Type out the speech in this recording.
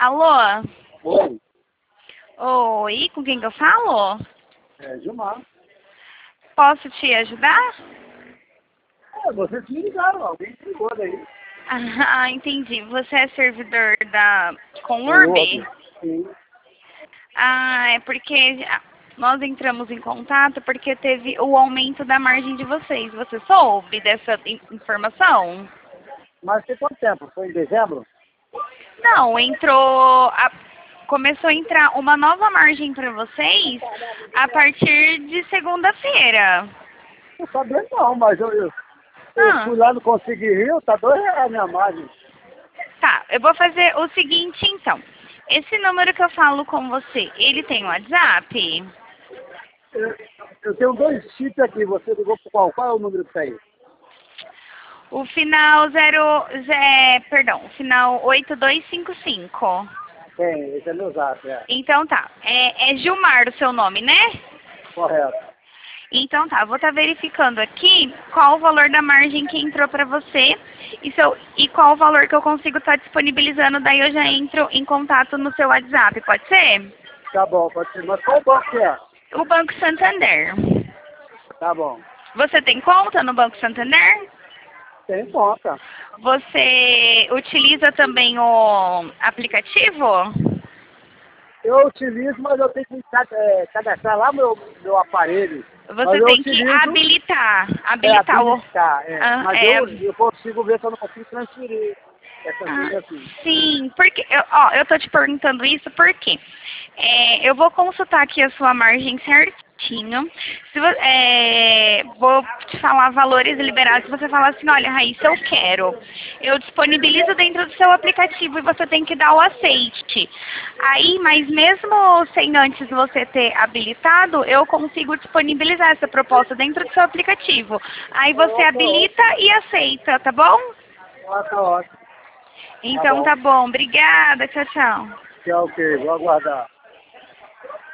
Alô? Oi, Oi, com quem que eu falo? Gilmar. Posso te ajudar? Vocês me ligaram, alguém me ligou daí. Ah, entendi. Você é servidor da Ouve. Conurb? Sim. Ah, é porque nós entramos em contato porque teve o aumento da margem de vocês. Você soube dessa informação? Mas tem quanto tempo? Foi em dezembro? Não, começou a entrar uma nova margem para vocês a partir de segunda-feira. Não sabia não, mas eu Ah, fui lá no Consegui Rio, tá R$2 a minha margem. tá. Eu vou fazer o seguinte, então. Esse número que eu falo com você, ele tem WhatsApp? Eu, eu tenho 2 chips aqui, você ligou por qual? Qual é o número que tem? O final o final 8255. Tem, esse é meu zap, Então tá. É Gilmar o seu nome, né? correto. Então tá, vou estar verificando aqui qual o valor da margem que entrou para você e qual o valor que eu consigo estar disponibilizando, daí eu já entro em contato no seu WhatsApp, pode ser? Tá bom, pode ser. Mas qual banco que é? O Banco Santander. Tá bom. Você tem conta no Banco Santander? Tem conta. Você utiliza também o aplicativo? Eu utilizo, mas eu tenho que cadastrar lá meu aparelho. Mas Você eu tem que utilizo. habilitar o... Habilitar, Ah, Mas é, eu consigo ver se eu não consigo transferir essa Ah, coisa assim. sim, porque eu tô te perguntando isso porque eu vou consultar aqui a sua margem certinho. Vou te falar valores liberados. Se você falar assim, olha, Raíssa, eu quero. Eu disponibilizo dentro do seu aplicativo e você tem que dar o aceite. Aí, mas mesmo sem antes você ter habilitado, eu consigo disponibilizar essa proposta dentro do seu aplicativo. Aí você habilita e aceita, tá bom? Tá ótimo. Tá Então bom. tá bom. Obrigada. Tchau, tchau. Ok, vou aguardar.